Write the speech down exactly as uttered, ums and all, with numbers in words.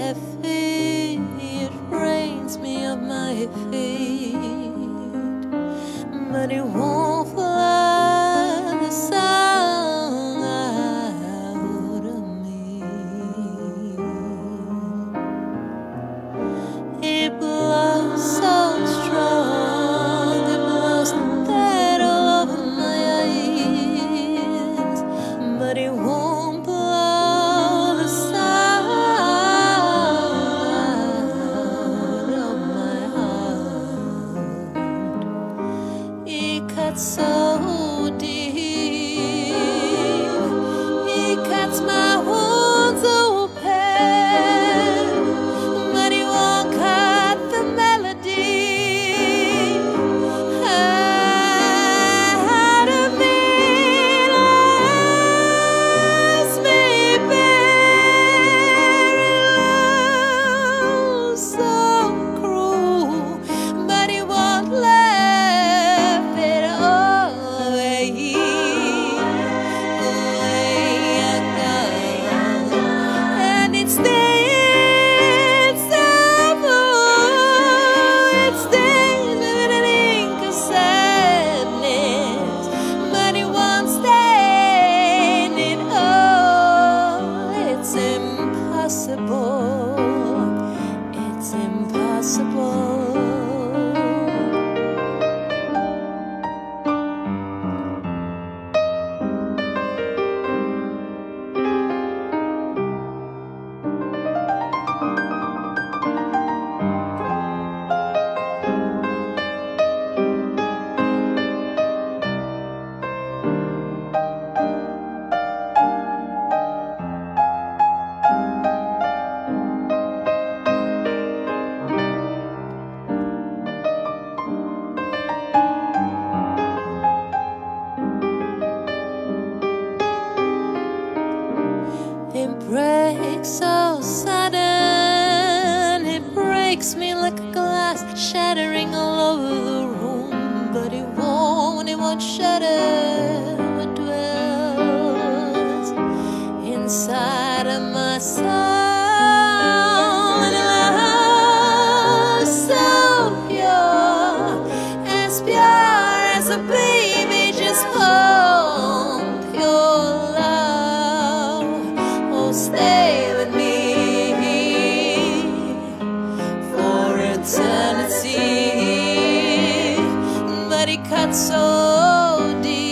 heavy, it rains me off my feet, but it won't fly the sound out of me. It blows so strong, it blows dead all over my eyes, but it won't blow the sound out of my heart. It cuts so deep, it cuts my wounds open, but it won't cut the melody out of me. Lies me bare, so cruel, but it won't let it away. And it's stains of it's stained with an ink of sadness, but it won't stain it all. It's impossible, it's impossible. It breaks so sudden, it breaks me like a glass, shattering all over the room, but it won't, it won't shatter what dwells inside of my soul. And love so pure, as pure as a baby just born, pure love. Stay with me for eternity, but it cuts so deep.